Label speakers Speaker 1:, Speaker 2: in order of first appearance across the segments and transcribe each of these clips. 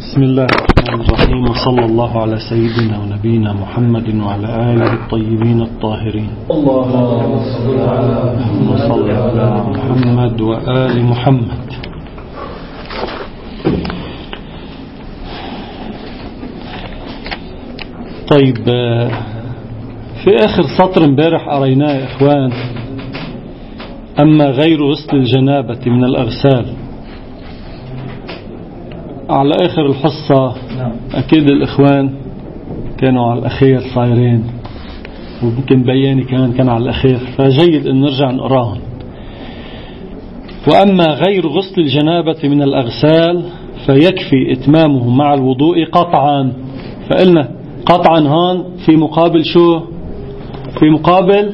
Speaker 1: بسم الله الرحمن الرحيم، وصلى الله على سيدنا ونبينا محمد وعلى آله الطيبين الطاهرين. اللهم صل على محمد وآل محمد. طيب، في آخر سطر امبارح قريناه يا إخوان: أما غير غسل الجنابة من الأغسال. على آخر الحصة أكيد الإخوان كانوا على الأخير صايرين، وممكن بياني كان على الأخير، فجيد أن نرجع نقراهم. وأما غير غسل الجنابة من الأغسال فيكفي إتمامه مع الوضوء قطعا. فقلنا قطعا هون في مقابل شو؟ في مقابل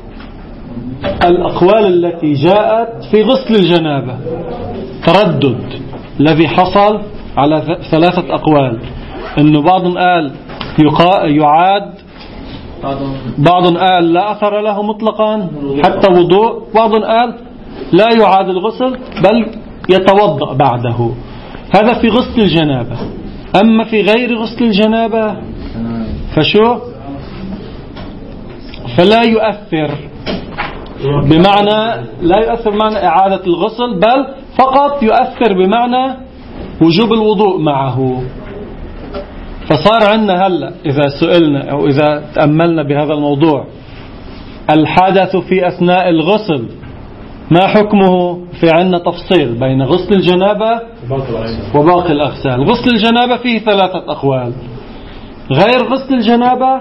Speaker 1: الأقوال التي جاءت في غسل الجنابة. تردد الذي حصل على ثلاثة أقوال، إنه بعض قال يعاد، بعض قال لا أثر له مطلقا حتى وضوء، بعض قال لا يعاد الغسل بل يتوضأ بعده. هذا في غسل الجنابة. أما في غير غسل الجنابة فشو؟ فلا يؤثر، بمعنى لا يؤثر معنى إعادة الغسل، بل فقط يؤثر بمعنى وجوب الوضوء معه. فصار عندنا هلأ إذا سئلنا أو إذا تأملنا بهذا الموضوع: الحدث في أثناء الغسل ما حكمه؟ في عندنا تفصيل بين غسل الجنابة وباقي الأغسال. غسل الجنابة فيه ثلاثة أقوال. غير غسل الجنابة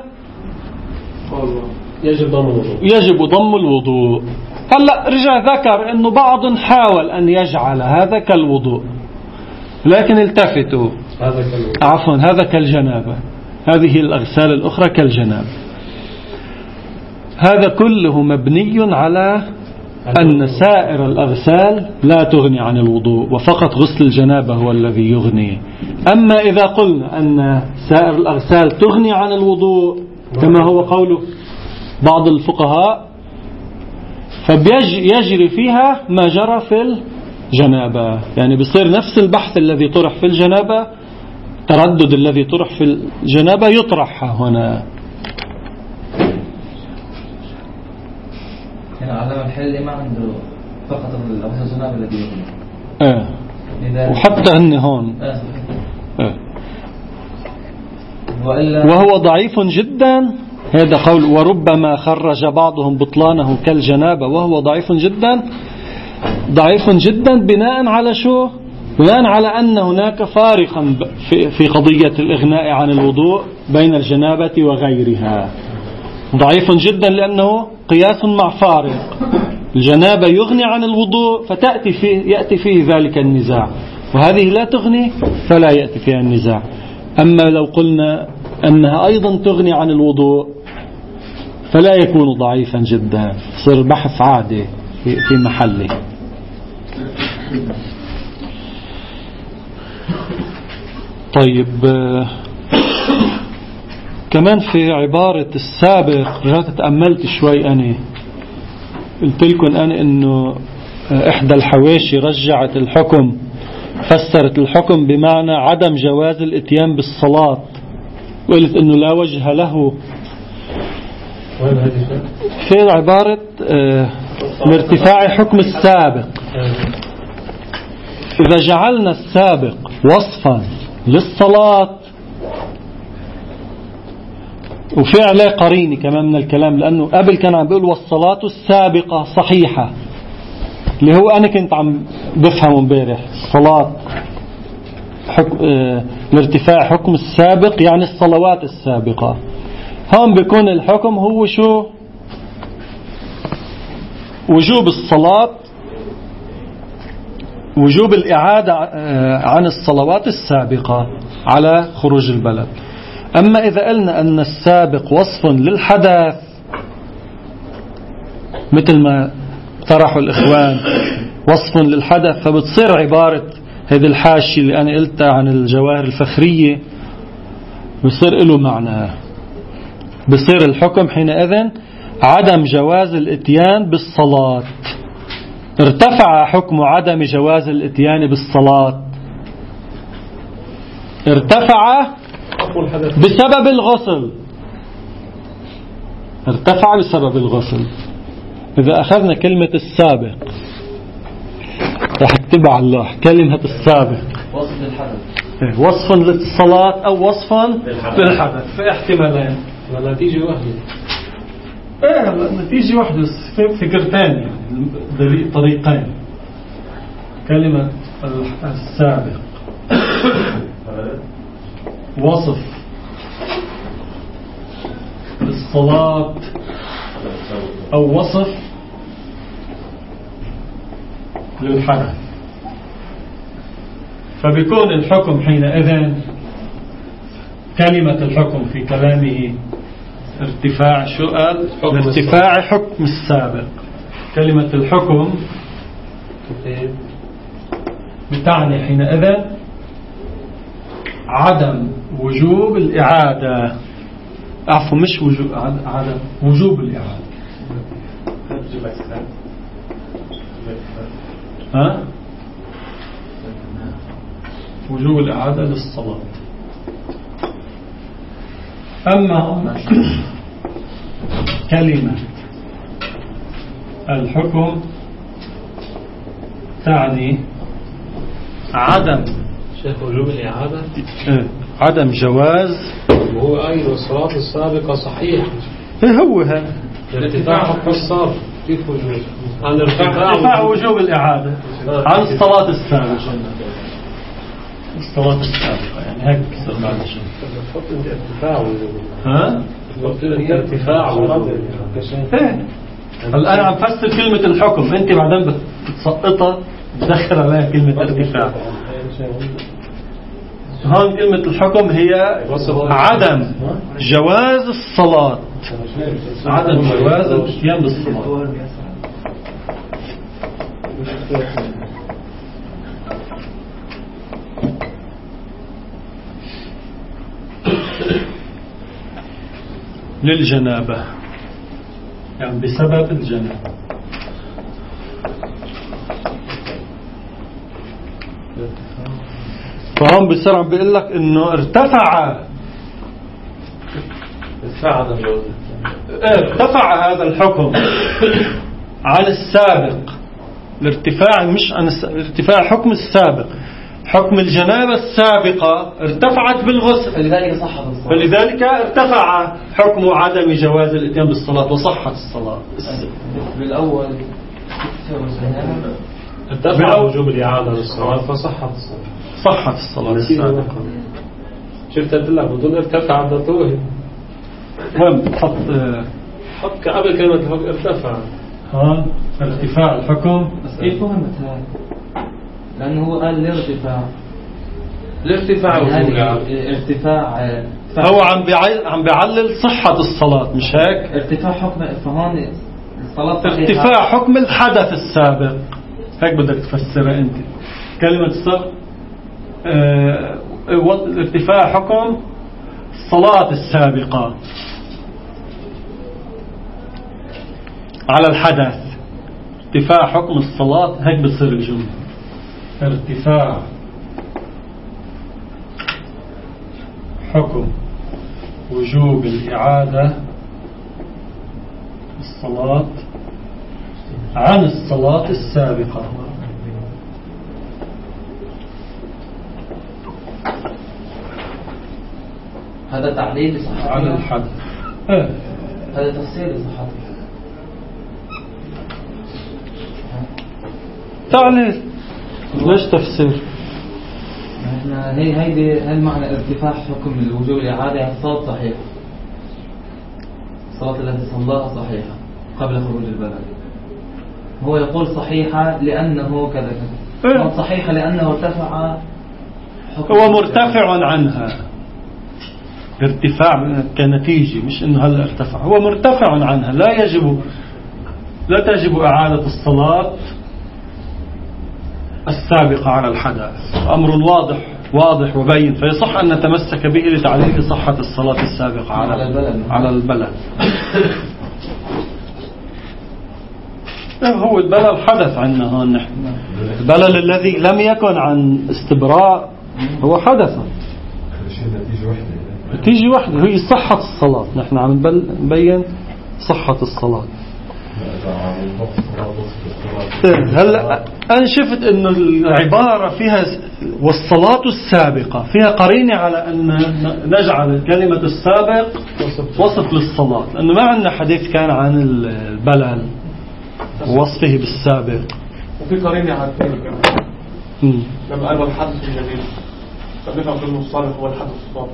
Speaker 1: يجب ضم الوضوء. هلأ رجع ذكر أنه بعض حاول أن يجعل هذا كالوضوء، لكن التفتوا، عفوا، هذا كالجنابة، هذه الأغسال الأخرى كالجنابة. هذا كله مبني على أن سائر الأغسال لا تغني عن الوضوء، وفقط غسل الجنابة هو الذي يغني. أما إذا قلنا أن سائر الأغسال تغني عن الوضوء كما هو قول بعض الفقهاء، فبيجري فيها ما جرى في الجنابة. يعني بيصير نفس البحث الذي طرح في الجنابة، تردد الذي طرح في الجنابة يطرح هنا.
Speaker 2: يعني علم الحل ما عنده فقط الغسل الجنابة الذي يغني.
Speaker 1: وحتى هن هون وهو ضعيف جدا. هذا قول: وربما خرج بعضهم بطلانه كالجنابة وهو ضعيف جدا. ضعيف جدا بناء على شو؟ بناء على أن هناك فارقا في قضية الإغناء عن الوضوء بين الجنابة وغيرها. ضعيف جدا لأنه قياس مع فارق. الجنابة يغني عن الوضوء يأتي فيه ذلك النزاع، وهذه لا تغني فلا يأتي فيها النزاع. أما لو قلنا أنها أيضا تغني عن الوضوء فلا يكون ضعيفا جدا، صار بحث عادي في محله. طيب، كمان في عبارة السابق رجعت تأملت شوي. أنا قلت لكم أنه إحدى الحواشي رجعت الحكم، فسرت الحكم بمعنى عدم جواز الاتيان بالصلاة، وقلت أنه لا وجه له. في عبارة لارتفاع حكم السابق. إذا جعلنا السابق وصفا للصلاة، وفي عليه قرينة كمان من الكلام، لأنه قبل كان عم بيقول والصلاة السابقة صحيحة، اللي هو أنا كنت عم بفهمه امبارح. الصلاة لارتفاع حكم السابق يعني الصلوات السابقة. هون بيكون الحكم هو شو؟ وجوب الصلاة، وجوب الإعادة عن الصلوات السابقة على خروج البلد. أما إذا قلنا أن السابق وصف للحدث مثل ما طرحوا الإخوان وصف للحدث، فبتصير عبارة هذه الحاشية اللي أنا قلتها عن الجواهر الفخرية بصير له معنى. بصير الحكم حينئذ عدم جواز الاتيان بالصلاة. ارتفع حكم عدم جواز الاتيان بالصلاة ارتفع بسبب الغسل، ارتفع بسبب الغسل. إذا أخذنا كلمة السابق راح اكتبها على اللوح، كلمة السابق
Speaker 2: وصف للحدث،
Speaker 1: وصف للصلاة أو وصف للحدث، في احتمالين
Speaker 3: ولا نتيجة واحدة.
Speaker 1: نتيجة واحدة، في فكرتين يعني، طريقين. كلمة السابق وصف للصلاة أو وصف للحدث، فبيكون الحكم حينئذ كلمة الحكم في كلامه ارتفاع سؤال ارتفاع حكم السابق. كلمة الحكم بتعني حينئذ عدم وجوب الإعادة، عفوا مش وجوب، عدم وجوب الإعادة. ها؟ وجوب الإعادة للصلاة. أما كلمة الحكم تعني عدم
Speaker 3: شيخ وجوب الإعادة،
Speaker 1: عدم جواز،
Speaker 3: وهو أيضا الصلاة السابقة صحيحة.
Speaker 1: هو هذا
Speaker 3: ارتفاع حكم السابق كيف وجوب؟ عن
Speaker 1: ارتفاع وجوب الإعادة عن الصلاة السابقة. الصلاة السابقة يعني هيك صار معنا شيء.
Speaker 3: ارتفاع وجوب.
Speaker 1: ها؟
Speaker 3: ارتفاع وجوب.
Speaker 1: الآن عم فسر كلمة الحكم، أنت بعدين بتسقطها تدخل عليها كلمة ارتفاع. هون كلمة الحكم هي عدم جواز الصلاة، عدم جواز القيام بالصلاة. للجنابة يعني بسبب الجنابة. فهم بسرعة بيقول لك انه ارتفع هذا الحكم عن السابق، الارتفاع مش عن ارتفاع حكم السابق، حكم الجنابة السابقة ارتفعت بالغسل، فلذلك ارتفع حكم عدم جواز الاتيان بالصلاة وصحت الصلاة.
Speaker 2: بالأول
Speaker 3: ارتفع وجوب الإعادة للصلاة فصحت الصلاة،
Speaker 1: صحت الصلاة السابقة.
Speaker 3: شفت لك بدون ارتفع بدها توهم،
Speaker 1: وين
Speaker 3: حط قبل كلمة الحكم ارتفع.
Speaker 1: هون ارتفاع الحكم
Speaker 2: كيف فهمت هذا؟ لأنه هو قال الارتفاع ارتفاع
Speaker 1: هو عم بيعلل صحة الصلاة مش هيك؟
Speaker 2: ارتفاع حكم، فهون الصلاة
Speaker 1: ارتفاع حكم الحدث السابق، هيك بدك تفسرها أنت. كلمة السابق ارتفاع حكم الصلاة السابقة على الحدث، ارتفاع حكم الصلاة، هيك بتصير الجملة. ارتفاع حكم وجوب الإعادة الصلاة عن الصلاة السابقة.
Speaker 2: هذا تعليل لصحتها
Speaker 1: على الحدث.
Speaker 2: هذا تفسير لصحتها.
Speaker 1: تعليل ليش تفسير؟
Speaker 2: هي المعنى ارتفاع حكم الوجوب الإعادة. الصلاة صحيحة، الصلاة التي صلاها صحيحة قبل خروج البلد. هو يقول صحيحة لأنه كذا كذا، صحيحة لأنه ارتفع حكم،
Speaker 1: هو مرتفع عنها، ارتفاع كنتيجة، مش انه هلا ارتفع، هو مرتفع عنها. لا تجب إعادة الصلاة السابقة على الحدث. أمر واضح وبين، فيصح أن نتمسك به لتعليل صحة الصلاة السابقة على البلد. هو البلل حدث عندنا هون نحن. البلل الذي لم يكن عن استبراء هو حدث. تيجي وحدة هي صحة الصلاة. نحن عم نبين صحة الصلاة. هلا أنا شفت إنه العبارة فيها والصلاة السابقة فيها قرينة على أن نجعل كلمة السابق وصف للصلاة، لأنه ما عندنا حديث كان عن البلل ووصفه بالسابق.
Speaker 4: وفي قرينة على الثاني كمان لما قالوا الحدث الجديد فبنفهم كلمة السابق هو الحدث السابق.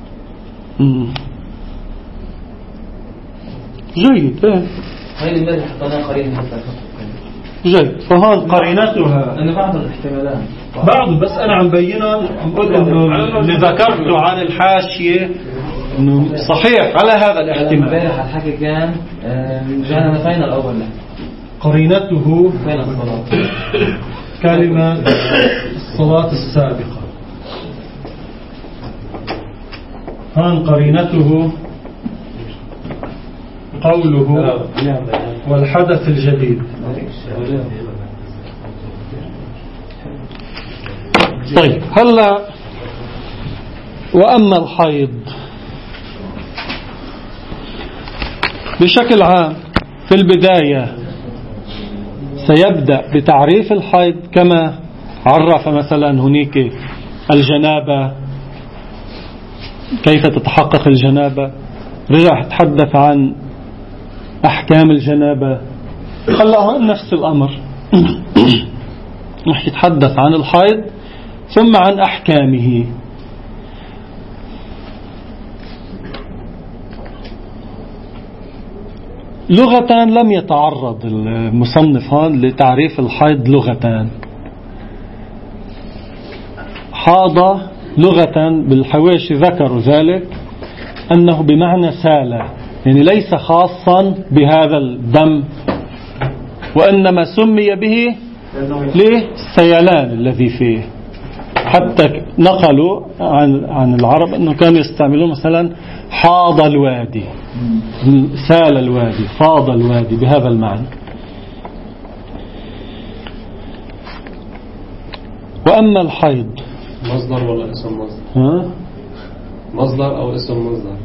Speaker 1: جيد.
Speaker 2: هاي اللي حطيناها قرينة
Speaker 1: جيد. فهون قرينتها
Speaker 2: أنا بعض الاحتمالات
Speaker 1: بعض، بس أنا عم بينها عم قلت إنه اللي ذكرته عن الحاشية إنه صحيح على هذا الاحتمال.
Speaker 2: امبارح الحكي كان جانا فين الأول
Speaker 1: قرينته
Speaker 2: فين الصلاة
Speaker 1: كلمة الصلاة السابقة. هان قرينته قوله والحدث الجديد. طيب هلا وأما الحيض بشكل عام في البداية سيبدأ بتعريف الحيض كما عرف مثلا هناك الجنابة، كيف تتحقق الجنابة، رجع تحدث عن أحكام الجنابة. هلا نفس الأمر رح يتحدث عن الحيض ثم عن أحكامه. لغة لم يتعرض المصنف هون لتعريف الحيض لغة. حاض لغة بالحواشي ذكروا ذلك أنه بمعنى سال، يعني ليس خاصا بهذا الدم، وإنما سمي به للسيلان الذي فيه. حتى نقلوا عن العرب أنه كانوا يستعملون مثلا حاض الوادي، سال الوادي، فاض الوادي بهذا المعنى. وأما الحيض
Speaker 3: مصدر ولا اسم مصدر؟ مصدر أو اسم مصدر؟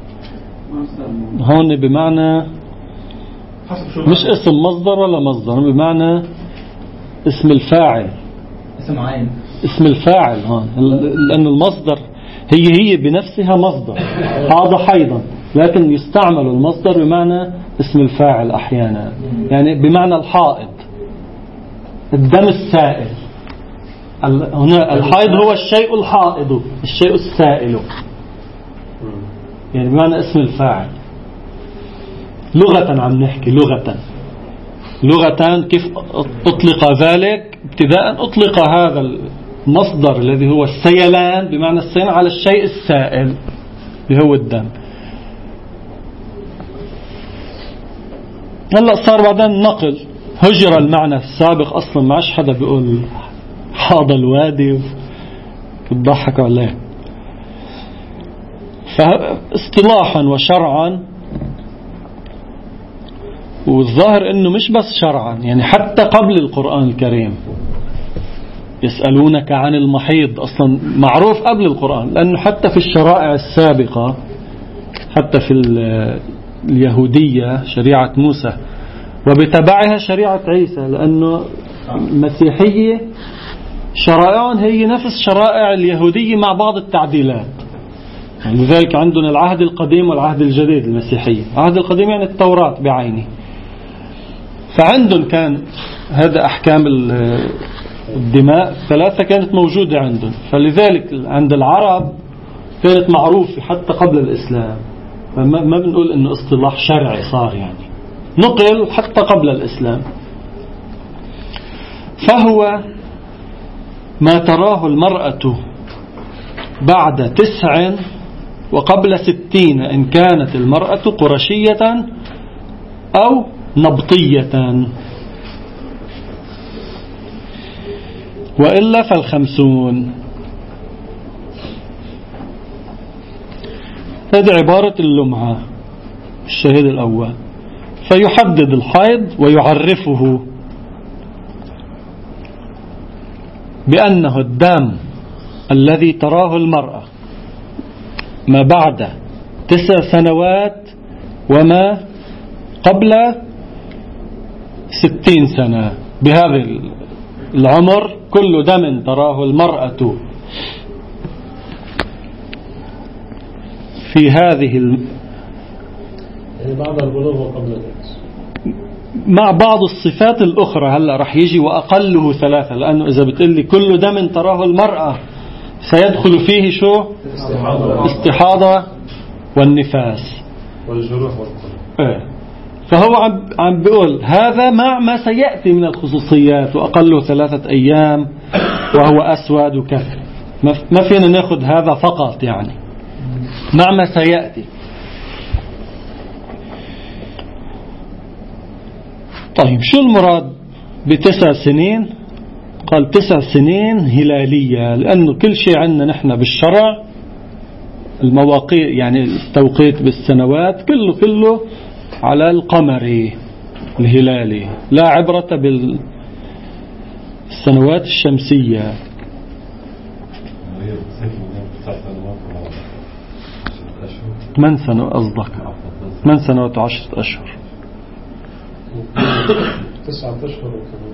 Speaker 1: هون بمعنى مش اسم مصدر ولا مصدر، بمعنى اسم الفاعل،
Speaker 2: اسم عين،
Speaker 1: اسم الفاعل هون، لأن المصدر هي بنفسها مصدر هذا حيضا، لكن يستعمل المصدر بمعنى اسم الفاعل أحيانا، يعني بمعنى الحائض، الدم السائل. هنا الحيض هو الشيء الحائض، الشيء السائل، يعني بمعنى اسم الفاعل. لغة عم نحكي لغة كيف أطلق ذلك؟ ابتداء أطلق هذا المصدر الذي هو السيلان بمعنى السيلان على الشيء السائل اللي هو الدم. هلأ صار بعدين نقل، هجر المعنى السابق أصلا، ما عادش حدا بيقول حاض الوادي بتضحكوا عليه. فاصطلاحا وشرعا، والظاهر انه مش بس شرعا، يعني حتى قبل القرآن الكريم يسألونك عن المحيض أصلا معروف قبل القرآن، لأنه حتى في الشرائع السابقة، حتى في اليهودية شريعة موسى وبتبعها شريعة عيسى، لأنه المسيحية شرائعهم هي نفس شرائع اليهودية مع بعض التعديلات. يعني لذلك عندنا العهد القديم والعهد الجديد المسيحية. العهد القديم يعني التوراة بعينه، فعندهم كان هذا أحكام الدماء ثلاثة كانت موجودة عندهم، فلذلك عند العرب كانت معروفة حتى قبل الإسلام، فما بنقول إنه اصطلاح شرعي صار، يعني نقل حتى قبل الإسلام. فهو ما تراه المرأة بعد 9 وقبل 60 إن كانت المرأة قرشية أو نبطية، وإلا فال50. هذه عبارة اللمعة الشهيد الأول. فيحدد الحيض ويعرفه بأنه الدم الذي تراه المرأة ما بعد 9 سنوات وما قبل 60 سنة. بهذا العمر كل دم تراه المرأة في هذه
Speaker 3: بعد البلوغ وقبل ذلك
Speaker 1: مع بعض الصفات الأخرى. هلأ رح يجي وأقله 3، لأنه إذا بتقلي كل دم تراه المرأة سيدخل فيه شو؟ استحاضة والنفاس
Speaker 3: والجروح والقلب.
Speaker 1: فهو عم بيقول هذا مع ما سيأتي من الخصوصيات، وأقله 3 أيام وهو أسود وكفر. ما فينا ناخذ هذا فقط يعني مع ما سيأتي. طيب شو المراد ب9 سنين؟ قال 9 سنين هلالية، لأنه كل شيء عندنا نحن بالشرع المواقيت يعني التوقيت بالسنوات كله على القمري الهلالي، لا عبرة بالسنوات الشمسية. 8 سنة قصدك؟ 8 سنوات و10 أشهر.
Speaker 3: 9 أشهر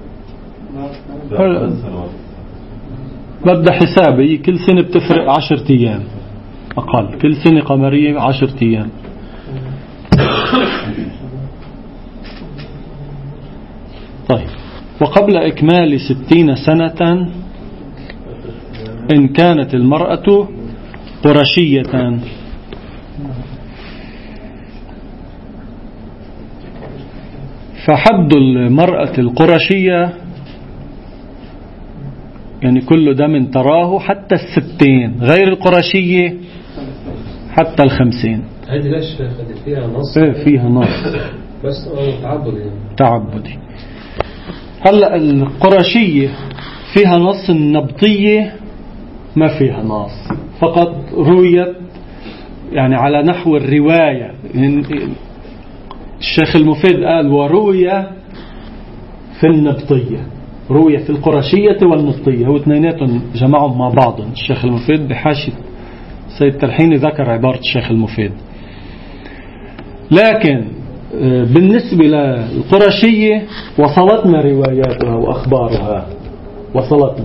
Speaker 1: بدأ حسابي كل سنة بتفرق 10 أيام أقل، كل سنة قمرية 10 أيام. طيب وقبل إكمال 60 سنة إن كانت المرأة قرشية. فحد المرأة القرشية يعني كل دم تراه حتى 60، غير القرشية حتى 50.
Speaker 3: هذه ليش فيها نص؟
Speaker 1: فيها نص
Speaker 3: بس
Speaker 1: تعبدي. هلأ القرشية فيها نص، النبطية ما فيها نص، فقط رويت يعني على نحو الرواية. الشيخ المفيد قال وروي في النبطية، روي في القرشية والنبطية، هو اثنيناتهم جمعهم مع بعضهم. الشيخ المفيد بحاشية سيد تلحيني ذكر عبارة الشيخ المفيد. لكن بالنسبة للقرشية وصلتنا رواياتها وأخبارها، وصلتنا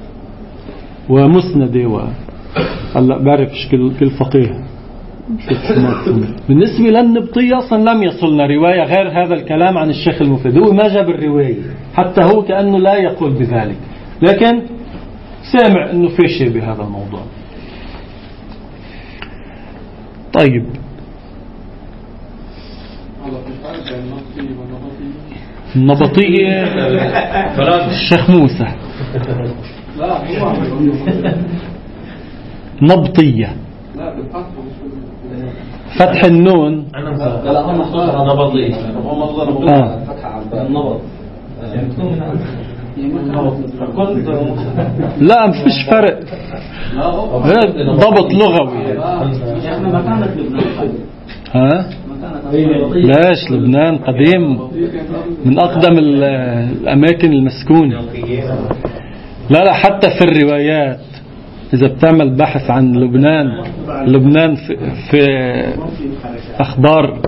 Speaker 1: ومسندة هلا بعرف كل فقيه. بالنسبة للنبطية أصلا لم يصلنا رواية غير هذا الكلام عن الشيخ المفيد، هو ما جاب الرواية، حتى هو كأنه لا يقول بذلك، لكن سامع أنه في شيء بهذا الموضوع. طيب النبطية الشيخ موسى نبطية فتح النون لا مفيش فرق، ضبط لغوي. ها ليش لبنان قديم من أقدم الأماكن المسكونة. لا حتى في الروايات إذا بتعمل بحث عن لبنان في أخبار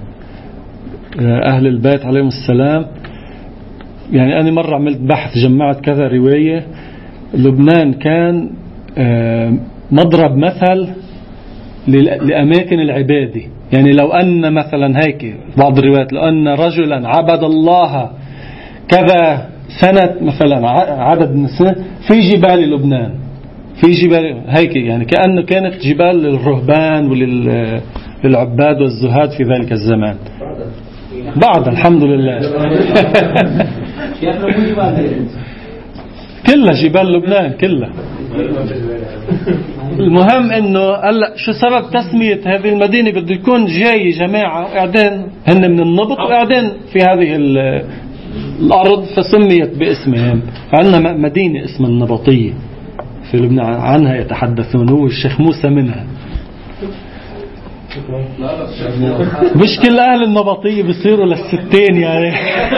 Speaker 1: أهل البيت عليهم السلام، يعني أنا مرة عملت بحث جمعت كذا رواية. لبنان كان مضرب مثل لأماكن العبادة. يعني لو أن مثلا هيك بعض الروايات لو أن رجلا عبد الله كذا سنة مثلا عدد من السنة في جبال لبنان، في جبال هيك، يعني كأنه كانت جبال للرهبان وللعباد والزهاد في ذلك الزمان. بعد الحمد لله كلها جبال لبنان كلها. المهم انه هلا شو سبب تسمية هذه المدينة؟ بده يكون جاي جماعة قاعدين هن من النبط وقاعدين في هذه الأرض فسميت باسمهم. عندنا مدينة اسمها النبطية في لبنان عنها يتحدثون، هو الشيخ موسى منها. مش كل أهل النبطية بيصيروا للستين يعني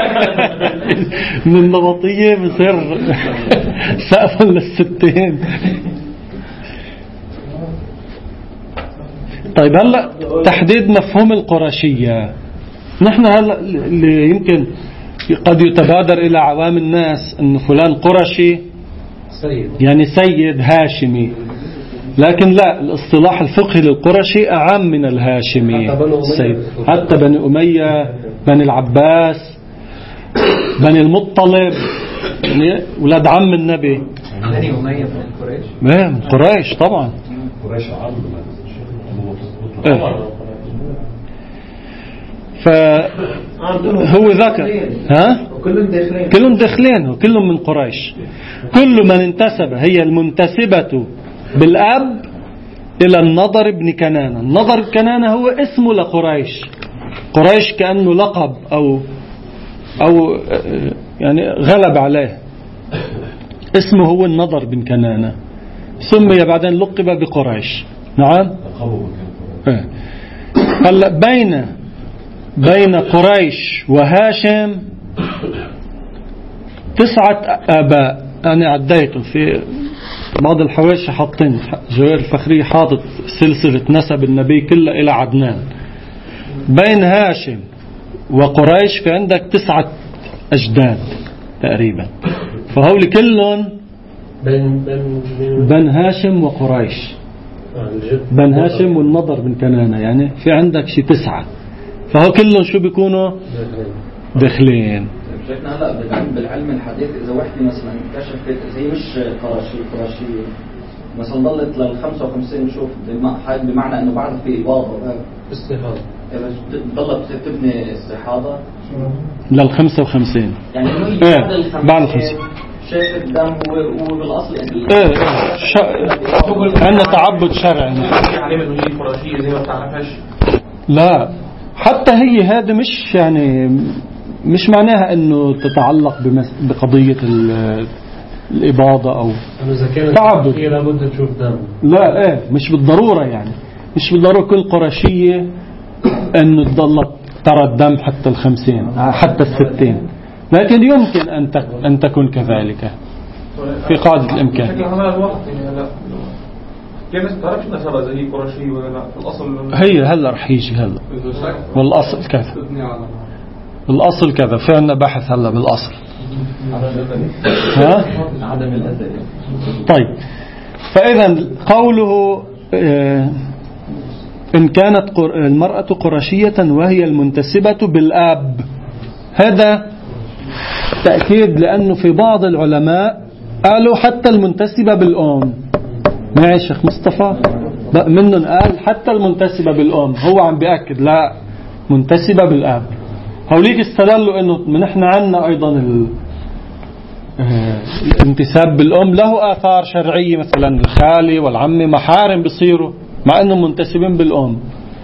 Speaker 1: من النبطية بيصير سقفا للستين. طيب هلا تحديد مفهوم القرشية. نحن هلا اللي يمكن قد يتبادر إلى عوام الناس أن فلان قرشي يعني سيد هاشمي، لكن لا، الاصطلاح الفقهي للقرشي أعم من الهاشمي. حتى بني أمية، بني العباس، بني المطلب، يعني ولاد عم النبي.
Speaker 2: بني أمية من قريش؟
Speaker 1: من قريش طبعا.
Speaker 5: قريش عرب.
Speaker 1: فهو ذكر كلهم داخلين وكلهم من قريش. كل من انتسب، هي المنتسبة بالأب إلى النضر بن كنانة. النضر بن كنانة هو اسمه لقريش. قريش كأنه لقب أو يعني غلب عليه، اسمه هو النضر بن كنانة، سمي بعدين لقب بقريش. نعم. هلا بين قريش وهاشم 9 آباء. أنا عديته في بعض الحواشي، حاطين جوير الفخري حاطط سلسلة نسب النبي كلها إلى عدنان. بين هاشم وقريش في عندك 9 أجداد تقريبا، فهول كلهم بن هاشم وقريش، بن هاشم والنضر بن كنانة، يعني في عندك شي 9، فهو كلهم شو بيكونوا داخلين.
Speaker 6: شايفنا هلا بالعلم الحديث اذا وحده مثلا اكتشفت زي مش قرشيه مثلا ضلت لل 55 نشوف بمعنى انه بعد في اباضه
Speaker 3: استحاضه،
Speaker 6: ضلت تبني استحاضه
Speaker 1: لل 55
Speaker 6: يعني
Speaker 1: بعد ال 50
Speaker 6: شايف الدم وبالاصل
Speaker 1: عندنا تعبد شرعي.
Speaker 4: يعني انه هي قرشيه زي ما بتعرفش.
Speaker 1: لا، حتى هي هذا مش يعني مش معناها انه تتعلق بقضية الإباضة او تعبد.
Speaker 3: لابد تشوف دم.
Speaker 1: لا مش بالضرورة، يعني مش بالضرورة كل قرشية انه تضل ترى الدم حتى 50 حتى 60، لكن يمكن ان تكون كذلك في قاعدة الامكان.
Speaker 4: بشكل هذا الوقت يعني هلا كيف ما تعرفش نسبة زي هي قرشية ولا لا؟ في الاصل
Speaker 1: هي هلا رح يجي هلا والاصل كذا، الأصل كذا. في عنا بحث هلا بالأصل. ها؟
Speaker 6: عدم الأزل.
Speaker 1: طيب، فإذا قوله إن كانت المرأة قرشية وهي المنتسبة بالآب، هذا تأكيد، لأنه في بعض العلماء قالوا حتى المنتسبة بالأم. معي شيخ مصطفى؟ منهم قال حتى المنتسبة بالأم، هو عم بيأكد لا، منتسبة بالآب. هوليك استدلوا انه من احنا عنا ايضا الانتساب بالام له اثار شرعيه، مثلا الخالي والعمي محارم بيصيروا مع انهم منتسبين بالام.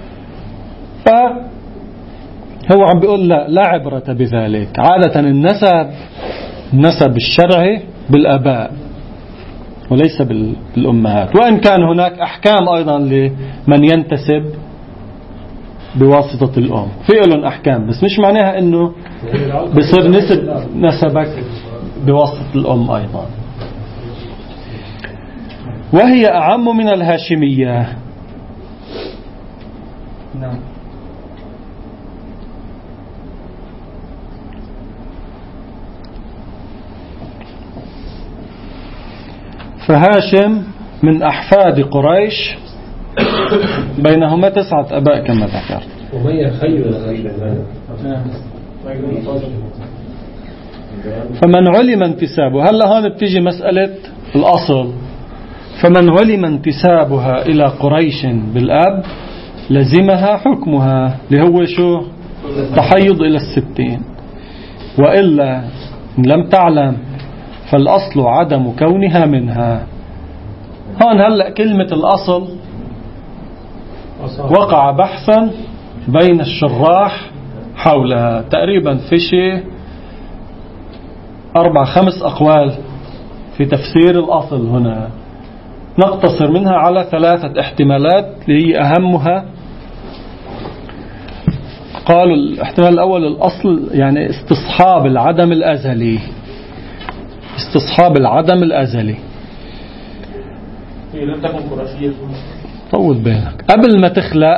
Speaker 1: فهو عم بيقول لا عبرة بذلك. عادة النسب الشرعي بالاباء وليس بالامهات، وان كان هناك احكام ايضا لمن ينتسب بواسطة الأم، في لهم أحكام، بس مش معناها أنه بصير نسبك بواسطة الأم أيضا. وهي أعم من الهاشمية.
Speaker 2: نعم.
Speaker 1: فهاشم من أحفاد قريش، بينهما 9 أباء كما ذكرت.
Speaker 3: ومية خير
Speaker 1: فمن علم انتسابه، هلا هون بتيجي مسألة الأصل. فمن علم انتسابها إلى قريش بالأب لزمها حكمها، اللي هو شو؟ تحيض إلى 60. وإلا إن لم تعلم فالأصل عدم كونها منها. هون هلا كلمة الأصل وقع بحثا بين الشراح حولها، تقريبا في شيء 4-5 أقوال في تفسير الأصل. هنا نقتصر منها على 3 احتمالات اللي هي أهمها. قالوا الاحتمال الأول الأصل يعني استصحاب العدم الأزلي، استصحاب العدم الأزلي.
Speaker 4: هي لم تكن قرشية
Speaker 1: طول بالك. قبل ما تخلق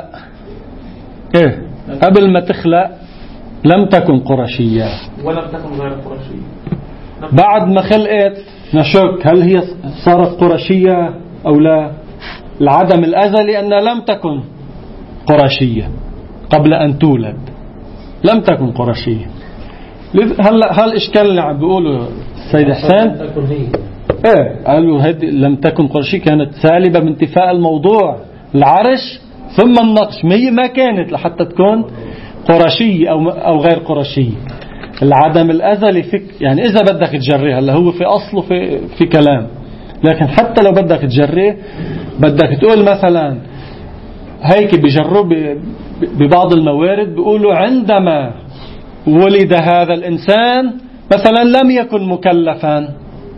Speaker 1: قبل ما تخلق لم تكن قرشية
Speaker 4: ولم تكن غير قرشية.
Speaker 1: بعد ما خلقت نشك هل هي صارت قرشية أو لا. العدم الأزلي أنها لم تكن قرشية قبل أن تولد، لم تكن قرشية. هل إشكال اللي عم بيقوله السيد حسين قالوا هذه لم تكن قرشية، كانت سالبة من انتفاء الموضوع العرش ثم النقش، ما كانت لحتى تكون قرشية أو غير قرشية. العدم الأزلي فيك يعني إذا بدك تجريه هلا هو في أصله في كلام، لكن حتى لو بدك تجريه بدك تقول مثلا هيك بيجروا ببعض الموارد بيقولوا عندما ولد هذا الإنسان مثلا لم يكن مكلفا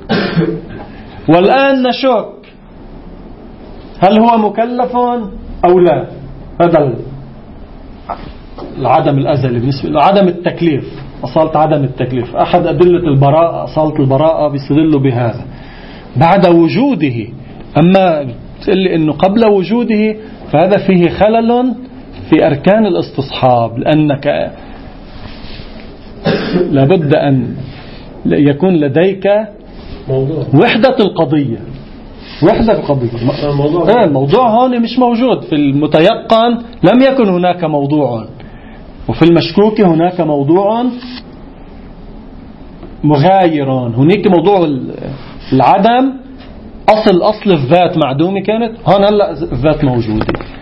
Speaker 1: والآن نشك هل هو مكلف أو لا. هذا العدم الأزلي بالنسبة لعدم التكليف، أصالة عدم التكليف. أحد أدلة البراءة أصالة البراءة بيستدلوا بهذا بعد وجوده. أما تقول لي إنه قبل وجوده فهذا فيه خلل في أركان الاستصحاب، لأنك لابد أن يكون لديك وحدة القضية. وحدة القضية الموضوع هون مش موجود في المتيقن، لم يكن هناك موضوع، وفي المشكوك هناك موضوع مغاير. هناك موضوع العدم أصل الذات معدومة كانت، هون هلأ الذات موجودة.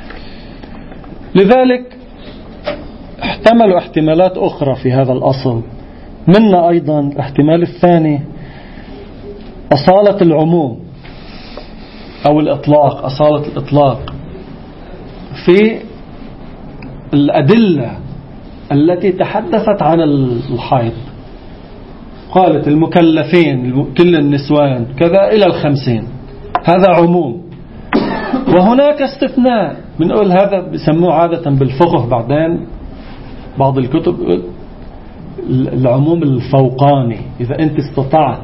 Speaker 1: لذلك احتملوا احتمالات أخرى في هذا الأصل، منها أيضا الاحتمال الثاني أصالة العموم أو الإطلاق، أصالة الإطلاق في الأدلة التي تحدثت عن الحيض. قالت المكلفين كل النسوان كذا إلى 50، هذا عموم. وهناك استثناء بنقول هذا بسموه عادة بالفقه بعدين بعض الكتب العموم الفوقاني. إذا أنت استطعت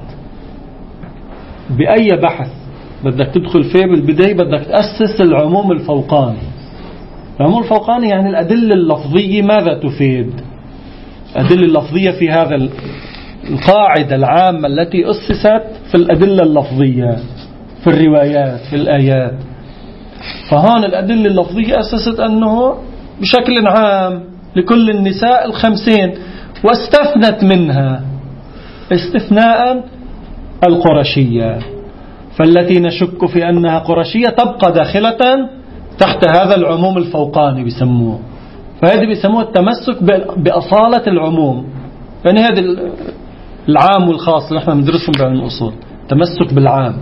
Speaker 1: بأي بحث بدك تدخل فيه بالبداية بدك تأسس العموم الفوقاني. العموم الفوقاني يعني الأدلة اللفظية ماذا تفيد؟ الأدلة اللفظية في هذا القاعدة العامة التي أسست في الأدلة اللفظية في الروايات في الآيات. فهون الأدلة اللفظية أسست أنه بشكل عام لكل النساء 50، واستثنت منها استثناء القرشية، فالتي نشك في أنها قرشية تبقى داخلة تحت هذا العموم الفوقاني بيسموه. فهذا بيسموه التمسك بأصالة العموم، يعني هذا العام والخاص اللي احنا بندرسهم بعلم الأصول، تمسك بالعام.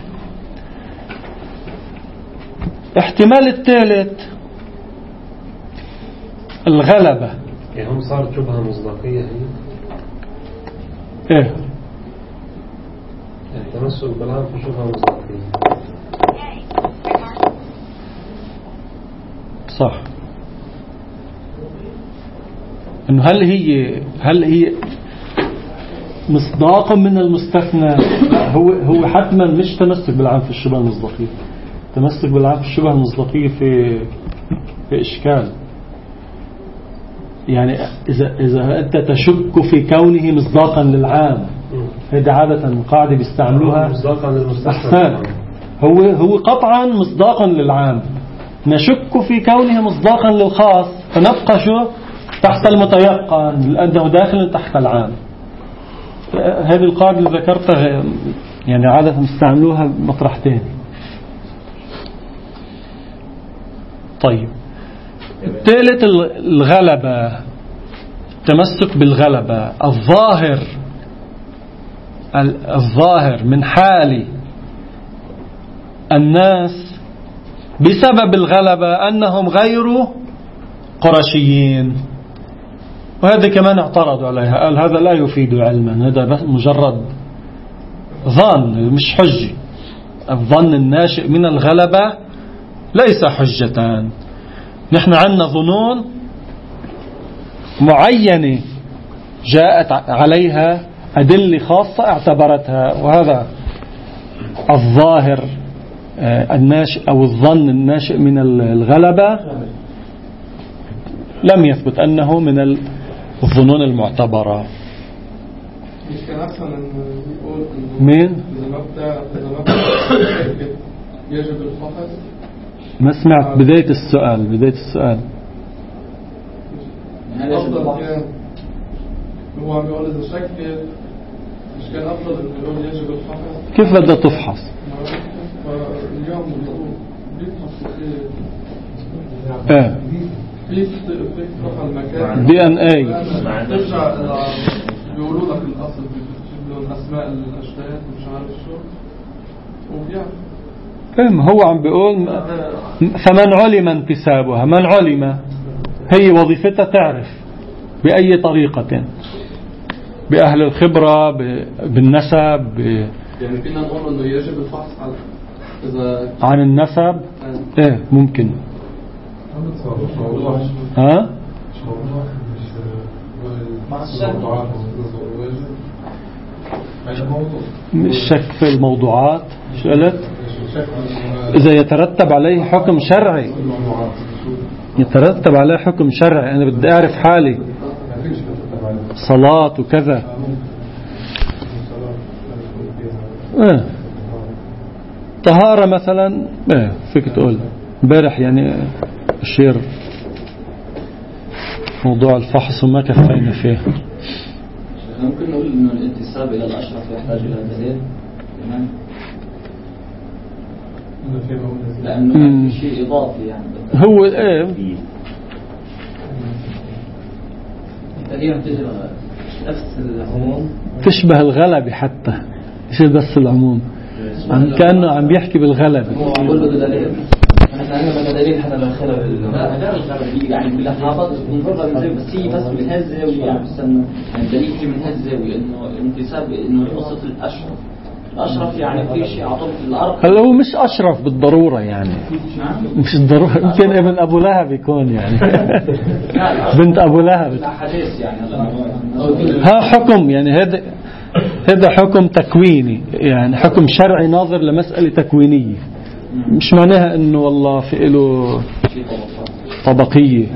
Speaker 1: احتمال الثالث الغلبة.
Speaker 3: يعني هم صارت شبهة مصداقية هي
Speaker 1: ايه
Speaker 3: يعني تمسك بالعام في شبهة مصداقية.
Speaker 1: صح. انه هل هي مصداق من المستثنى؟ هو حتما مش تمسك بالعام في الشبهة المصداقية. تمسك بالعام في الشبهة المصداقية في إشكال. يعني إذا أنت تشك في كونه مصداقا للعام، هذه عادة قاعدة بيستعملوها
Speaker 3: مصداقا للمستثنى.
Speaker 1: هو قطعا مصداقا للعام، نشك في كونه مصداقا للخاص فنبقى شو تحت المتيقن لأنه داخل تحت العام. هذه القاعدة اللي ذكرتها يعني عادة مستعملوها مطرحتين. طيب الثالث الغلبة، تمسك بالغلبة. الظاهر من حال الناس بسبب الغلبة أنهم غير قرشيين، وهذا كمان اعترضوا عليها، قال هذا لا يفيد علما، هذا بس مجرد ظن مش حجة. الظن الناشئ من الغلبة ليس حجة. نحن عندنا ظنون معينة جاءت عليها أدلة خاصة اعتبرتها، وهذا الظاهر الناشئ أو الظن الناشئ من الغلبة لم يثبت أنه من الظنون المعتبرة.
Speaker 4: مش كان أحسن أن يقول
Speaker 1: مين؟
Speaker 4: إذا مبدأ يجب الفحص.
Speaker 1: ما سمعت بداية السؤال.
Speaker 4: أفضل كان هو عم يقول إذا شك مش كان أفضل أن يقول يجب الفحص.
Speaker 1: كيف بدها تفحص؟
Speaker 4: اليوم بيفحص في المكان
Speaker 1: DNA
Speaker 4: ترجع بيقولوا لك الأصل بيجيب أسماء الأشتات ومش عارف شو وبيعرف.
Speaker 1: هو عم بيقول فمن علم انتسابها، من علم هي وظيفتها تعرف بأي طريقة، بأهل الخبرة، بالنسب،
Speaker 4: يعني فينا نقول أنه يجب الفحص
Speaker 1: عن النسب. ايه ممكن. ها مش شك في الموضوعات. شو قلت؟ إذا يترتب عليه حكم شرعي، يترتب عليه حكم شرعي. أنا بدي أعرف حالي صلاة وكذا. طهارة مثلا فيك تقول امبارح يعني أشير موضوع الفحص وما كفينا فيه.
Speaker 6: ممكن نقول إنه الانتساب إلى الأشرف يحتاج إلى دليل تمام، لأنه شيء إضافي يعني
Speaker 1: هو
Speaker 2: تقريبا تشبه نفس العموم،
Speaker 1: تشبه الغلبة حتى، مش بس العموم، كأنه عم بيحكي بالغلبة.
Speaker 6: هو عم بقول له دليل، أنا كأنه دليل حتى لو خلب يعني بيقول لك حافظ ونفرض من زي بس هي بس من هالزاوية يعني بستنى الدليل في من هالزاوية إنه الانتساب إنه قصة الأشرف يعني في شيء عطوه في الأرض.
Speaker 1: هلا هو مش أشرف بالضرورة يعني، مش الضرورة، يمكن ابن أبو لهب يكون يعني بنت أبو لهب. ها حكم يعني هذا حكم تكويني يعني، حكم شرعي ناظر لمسألة تكوينية، مش معناها إنه والله في له طبقية.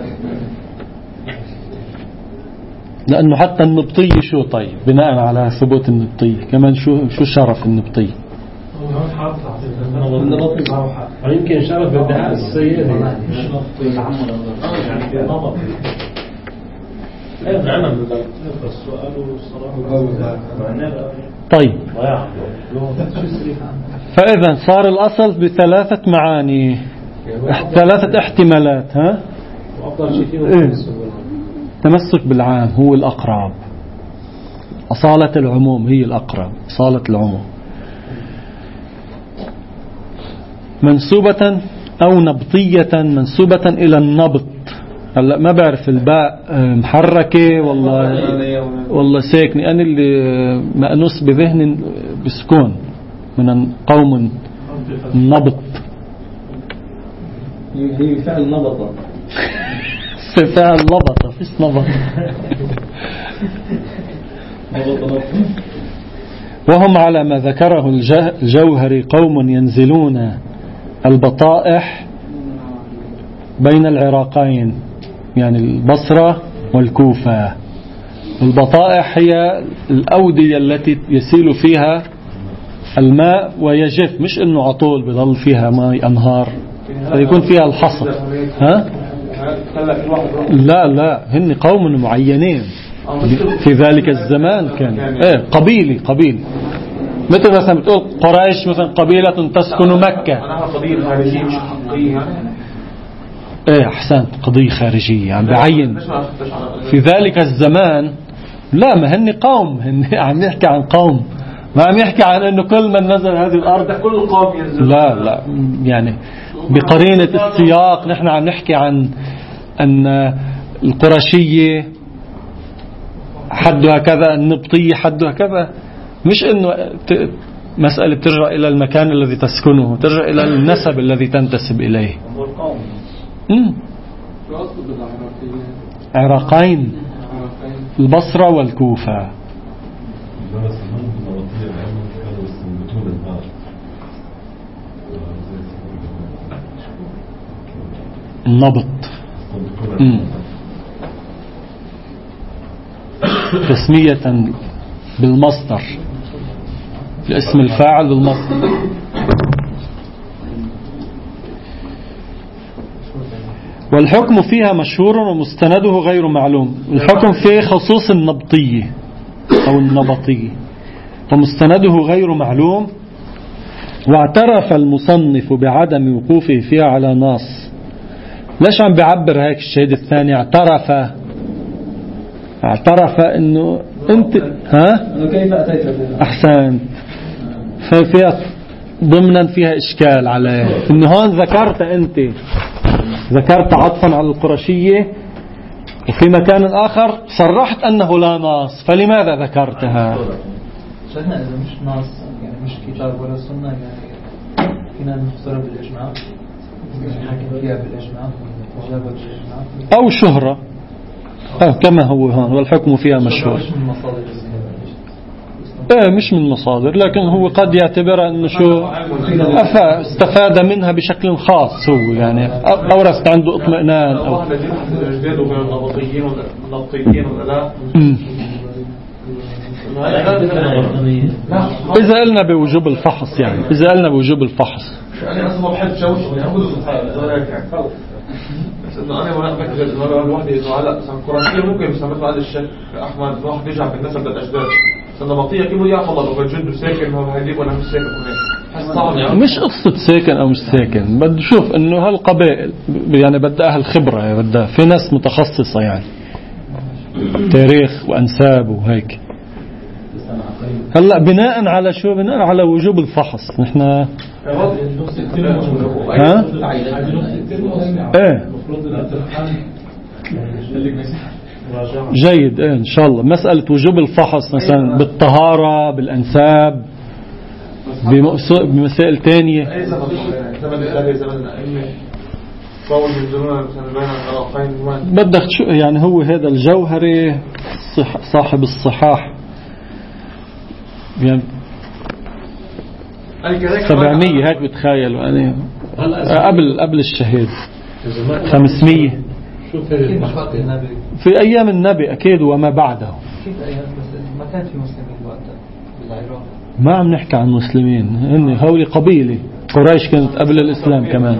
Speaker 1: لأنه حتى النبطية شو طيب بناء على ثبوت النبطية كمان شو شرف النبطية؟
Speaker 3: يمكن شرف بالدعاء السيئة
Speaker 1: طيب. فإذا صار الأصل بثلاثة معاني، ثلاثة احتمالات. ها تمسك بالعام هو الأقرب، أصالة العموم هي الأقرب، أصالة العموم منسوبة أو نبطية منسوبة إلى النبط. هلا ما بعرف الباء محركة والله ساكنة، أنا اللي مأنوس بذهن بسكون من قوم النبط.
Speaker 6: هي فعل نبطة
Speaker 1: فعل نبطة فيش نبط. وهم على ما ذكره الجوهري قوم ينزلون البطائح بين العراقين يعني البصرة والكوفة. البطائح هي الأودية التي يسيل فيها الماء ويجف، مش انه عطول بضل فيها ماء أنهار، يكون فيها الحصد. ها؟ لا هن قوم معينين في ذلك الزمان كان قبيل مثل مثلا بتقول قريش مثلا قبيلة تسكن مكة. أحسنت، قضية خارجية عم بعين في ذلك الزمان. لا ما هن قوم، هن عم يحكي عن قوم، ما عم يحكي عن انه كل من نزل هذه الارض كل القوم ينزل. لا يعني بقرينة السياق نحن عم نحكي عن ان القرشية حدها كذا، النبطية حدها كذا، مش انه مسألة بترجع الى المكان الذي تسكنه، ترجع الى النسب الذي تنتسب اليه. عراقين البصرة والكوفة. النبط. تسمية بالمصدر، الاسم الفاعل بالمصدر. والحكم فيها مشهور ومستنده غير معلوم. الحكم فيه خصوص النبطية أو النبطية ومستنده غير معلوم. واعترف المصنف بعدم وقوفه فيها على نص. ليش عم بعبر هيك الشهيد الثاني؟ اعترف انه انت
Speaker 6: كيف أتيت بها؟
Speaker 1: احسنت. فيها ضمنا فيها اشكال عليه انه هون ذكرت عطفا على القرشية، وفي مكان آخر صرحت أنه لا نص، فلماذا ذكرتها؟
Speaker 2: شيخنا إذا مش نص يعني مش كتاب ولا سنة يعني فينا نفسرها بالإجماع، نحكي فيها بالإجماع وجابها بالإجماع
Speaker 1: أو شهرة كما هو هون. والحكم فيها مشهور. مش من مصادر، لكن هو قد يعتبر أنه شو استفاد منها بشكل خاص، هو يعني أورثت عنده اطمئنان أو إذا قلنا بوجوب الفحص، يعني إذا قلنا بوجوب الفحص
Speaker 4: يعني أنا ما بحب شوش انه انا وانا بكتب الواحد يزعل مثلا قرشيه ممكن يسمى بعد الشيخ احمد واحد بيجعل بالنسب للاجداد النبطيه كله ياخذ الله جده ساكن هو هيجيب ولا مش ساكن هناك.
Speaker 1: مش قصه ساكن او مش ساكن، بدي اشوف انه هالقبائل يعني بدها اهل خبره، بدها في ناس متخصصه يعني تاريخ وانساب وهيك. هلا بناء على شو؟ بناء على وجوب الفحص. نحن جيد ان شاء الله. مسألة وجوب الفحص مثلا بالطهارة بالانساب بمسائل تانية بدك شو يعني. هو هذا الجوهري صاحب الصحاح يعني 700 هيك بتخيلوا يعني قبل الشهيد 500 في أيام النبي أكيد وما بعده.
Speaker 2: ما كان في مسلمين وقتها بالعراق.
Speaker 1: ما عم نحكي عن مسلمين، هن هولي قبيلة قريش كانت قبل الإسلام كمان.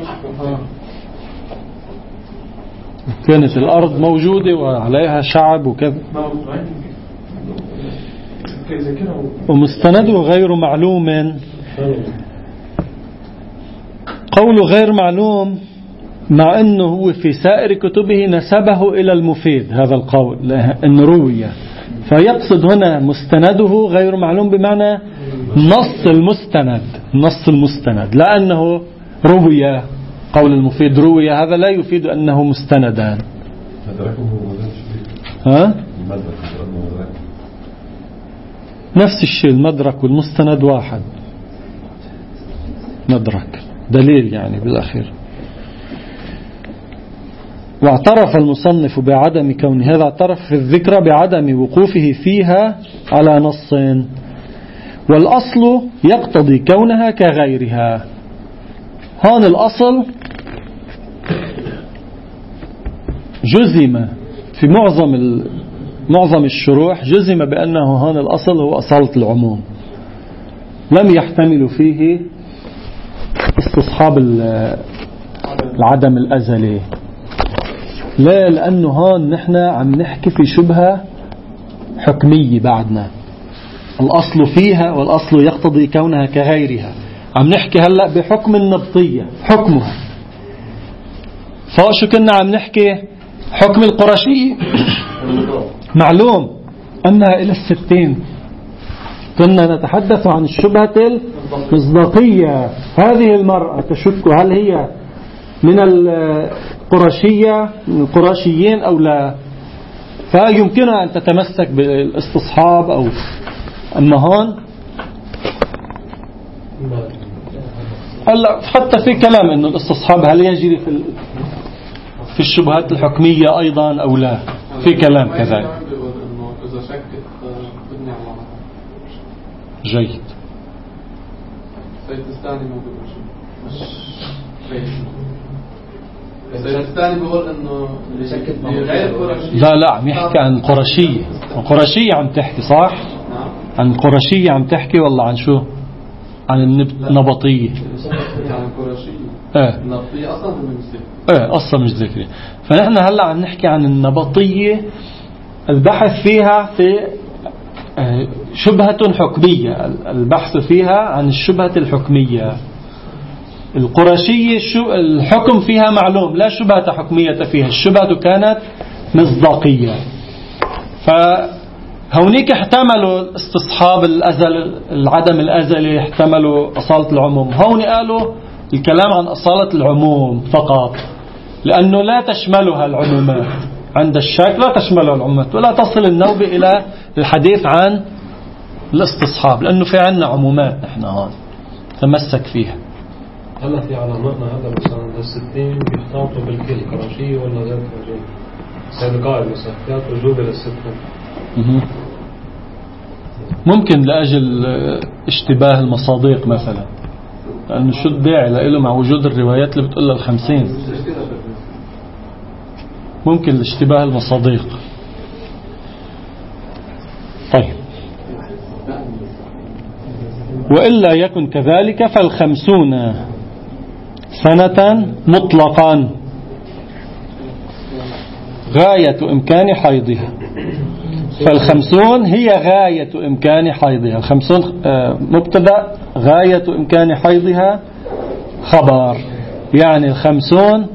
Speaker 1: كانت الأرض موجودة وعليها شعب وكذا. ومستنده غير معلوم. قول غير معلوم مع أنه هو في سائر كتبه نسبه إلى المفيد هذا القول أن روي، فيقصد هنا مستنده غير معلوم بمعنى نص المستند لأنه روي. قول المفيد روي هذا لا يفيد أنه مستندان. نفس الشيء، المدرك والمستند واحد. مدرك دليل يعني بالأخير. واعترف المصنف بعدم كون هذا، اعترف في الذكرى بعدم وقوفه فيها على نص، والأصل يقتضي كونها كغيرها. هون الأصل جزم في معظم الشروح، جزم بأنه هون الأصل هو أصالة العموم، لم يحتمل فيه استصحاب العدم الأزلي. لا، لأنه هون نحن عم نحكي في شبهة حكمية بعدنا. الأصل فيها والأصل يقتضي كونها كغيرها. عم نحكي هلأ بحكم النبطية حكمها. فشو كنا عم نحكي؟ حكم القرشية معلوم أنها إلى 60. كنا نتحدث عن الشبهة المصداقية. هذه المرأة تشك هل هي من القرشيين أو لا، فيمكنها أن تتمسك بالاستصحاب أو. أما هون هلا حتى في كلام إنه الاستصحاب هل يجري في الشبهات الحكمية أيضا أو لا، في كلام كذلك. جيد.
Speaker 3: الثاني بيقول انه غير قرشية.
Speaker 1: لا عم يحكي عن قرشية. قرشية عم تحكي صح؟ عن قرشية عم تحكي والله عن شو؟ عن النبطية.
Speaker 3: عن قرشية. النبطية اصلا مش ذكرية.
Speaker 1: اصلا مش ذكرية. فنحن هلا عم نحكي عن النبطية. البحث فيها في شبهة حكمية. البحث فيها عن الشبهة الحكمية. القرشية الحكم فيها معلوم، لا شبهة حكمية فيها. الشبهة كانت مصداقية. فهونيك احتملوا استصحاب الأزل، العدم الأزلي، احتملوا أصالة العموم. هون قالوا الكلام عن أصالة العموم فقط، لأنه لا تشملها العمومات. عند الشك لا تشملها العمومات، ولا تصل النوبة إلى الحديث عن الاستصحاب، لأنه في عنا عمومات نحن هون تمسك فيها.
Speaker 3: هلا في علماءنا هلا مثلا الستين بيختلطوا بالكل قرشية ولا غير قرشية. سيد قائل مثلا فيها وجوب للستين.
Speaker 1: ممكن لأجل اشتباه المصادق مثلا، لأنه شو الداعي له مع وجود الروايات اللي بتقول ال50. ممكن لاشتباه المصادق. طيب، وإلا يكن كذلك فال50 سنة مطلقا غاية إمكان حيضها. فال50 هي غاية إمكان حيضها. 50 مبتدأ، غاية إمكان حيضها خبر. يعني 50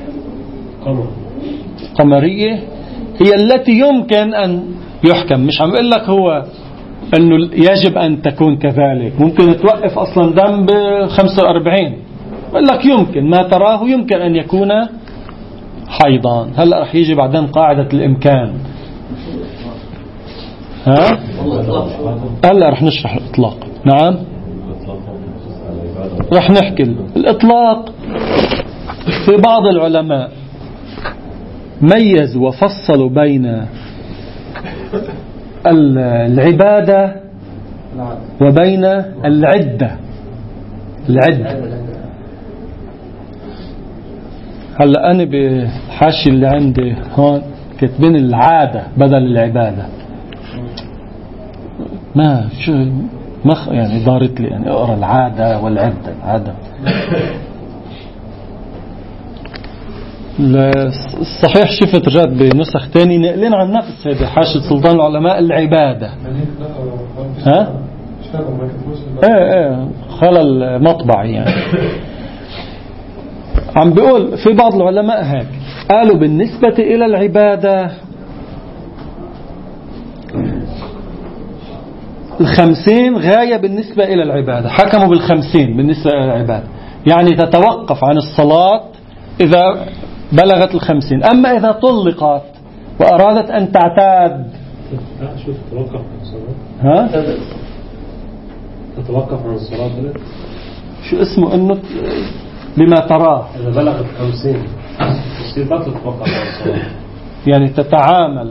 Speaker 1: قمرية هي التي يمكن أن يحكم. مش عم أقول لك هو أنه يجب أن تكون كذلك. ممكن توقف أصلا دم ب45. أقول لك يمكن ما تراه يمكن أن يكون حيضان. هلأ رح يجي بعدين قاعدة الإمكان. هلأ رح نشرح الإطلاق. نعم، رح نحكي الإطلاق. في بعض العلماء ميزوا وفصلوا بين العبادة وبين العدة. هلا أنا بحاشي اللي عندي هون كاتبين العادة بدل العبادة. ما شو يعني دارت لي يعني أقرأ العادة والعدة. العادة الصحيح شفت رجعت بنسخ تاني نقلين عن نفس هذا حاشية سلطان العلماء العبادة. خلل مطبعي يعني. عم بيقول في بعض العلماء هيك قالوا بالنسبة إلى العبادة 50 غاية بالنسبة إلى العبادة. حكموا 50 بالنسبة إلى العبادة، يعني تتوقف عن الصلاة إذا بلغت 50. أما إذا طلقت وأرادت أن تعتاد
Speaker 3: شو تتوقف عن الصلاة؟ تتوقف عن الصلاة
Speaker 1: شو اسمه إنه بما تراه
Speaker 3: إذا بلغت 50 تصير لا تتوقف عن الصلاة،
Speaker 1: يعني تتعامل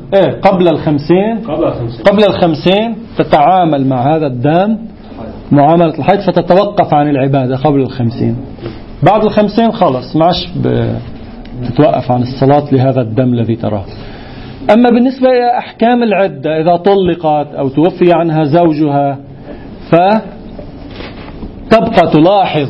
Speaker 1: قبل 50 تتعامل مع هذا الدم معاملة الحيض، فتتوقف عن العبادة قبل 50. بعد 50 خلص ما عادش تتوقف عن الصلاة لهذا الدم الذي تراه. أما بالنسبة إلى أحكام العدة، إذا طلقت أو توفي عنها زوجها فتبقى تلاحظ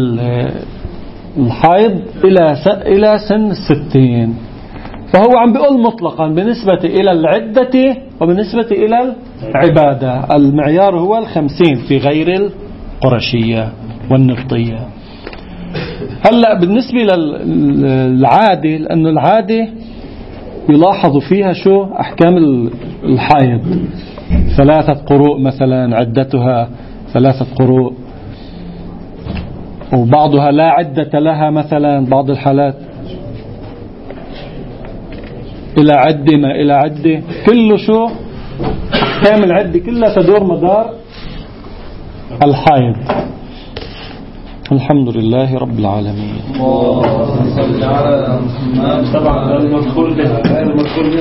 Speaker 1: الحيض إلى سن 60. فهو عم بيقول مطلقا بالنسبة إلى العدة وبالنسبة إلى العبادة المعيار هو 50 في غير القرشية والنبطية. هلأ بالنسبة للعادة، لأنه العادة يلاحظ فيها شو أحكام الحيض. 3 قروء مثلا عدتها 3 قروء، وبعضها لا عدة لها مثلا. بعض الحالات إلى عدة ما إلى عدة. كله شو أحكام العدة كلها تدور مدار الحيض. الحمد لله رب العالمين.
Speaker 6: طبعا المدخول